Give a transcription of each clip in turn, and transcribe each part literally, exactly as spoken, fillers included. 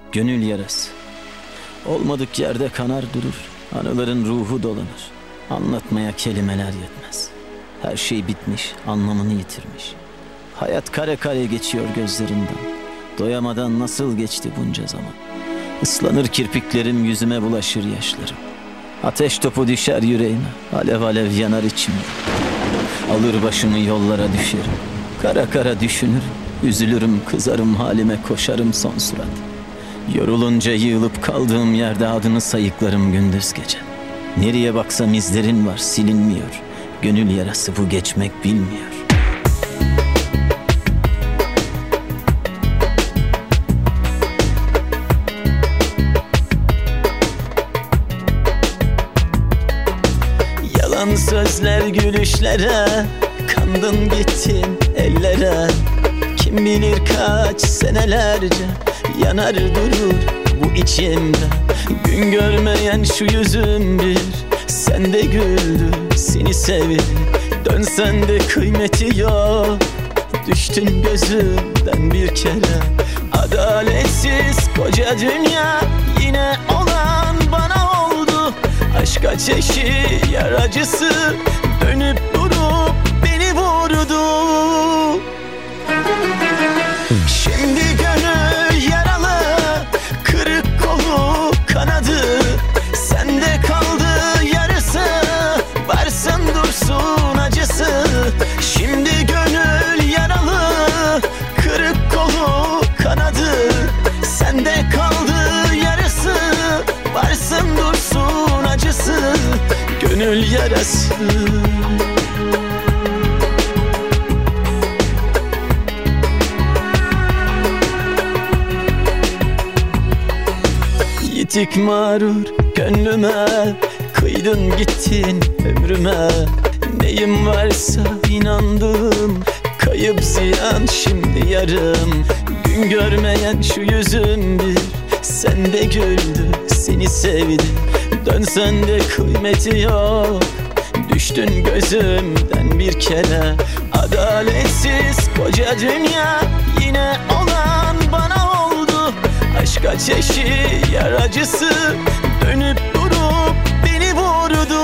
Gönül yarası olmadık yerde kanar durur. Anıların ruhu dolanır. Anlatmaya kelimeler yetmez. Her şey bitmiş, anlamını yitirmiş. Hayat kare kare geçiyor gözlerinden. Doyamadan nasıl geçti bunca zaman. Islanır kirpiklerim, yüzüme bulaşır yaşlarım. Ateş topu düşer yüreğime, alev alev yanar içimde. Alır başımı yollara düşerim. Kara kara düşünürüm, üzülürüm, kızarım halime, koşarım son surat. Yorulunca yığılıp kaldığım yerde adını sayıklarım gündüz gece. Nereye baksam izlerin var, silinmiyor. Gönül yarası bu, geçmek bilmiyor. Yalan sözler gülüşlere, kandın gittin ellere. Kim bilir kaç senelerce yanar durur bu içimde. Gün görmeyen şu yüzüm bir sende güldü, seni sevdi. Dönsen de kıymeti yok, düştün gözümden bir kere. Adaletsiz koca dünya yine olan bana oldu. Aşk ateşi yar acısı dönüp durup beni vurdu. Şimdi gönül yaralı, kırık kolu kanadı. Sende kaldı yarısı, varsın dursun acısı. Şimdi gönül yaralı, kırık kolu kanadı. Sende kaldı yarısı, varsın dursun acısı. Gönül yarası. Yitik mağrur gönlüme, kıydın gittin ömrüme. Neyim varsa inandım, kayıp ziyan şimdi yarım. Gün görmeyen şu yüzün bir sende güldü, seni sevdi. Dönsen de kıymeti yok, düştün gözümden bir kere. Adaletsiz koca dünya yine olan bana oldu. Aşk ateşi yar acısı dönüp durup beni vurdu.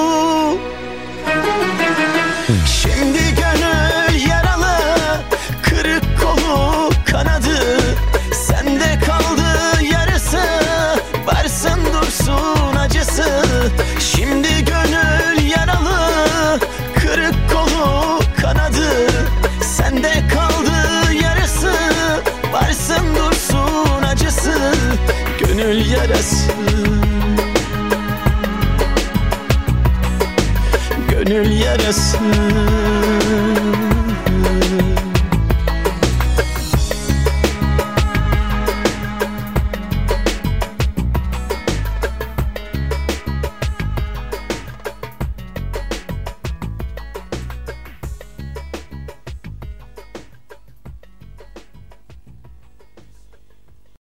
Şimdi gönül yaralı, kırık kolu kanadı. Sende kaldı yarısı, varsın dursun acısı. Şimdi gönül yaralı, kırık kolu kanadı. Sende kaldı yarısı, varsın dursun acısı. Gönül yarası. Gönül yarası.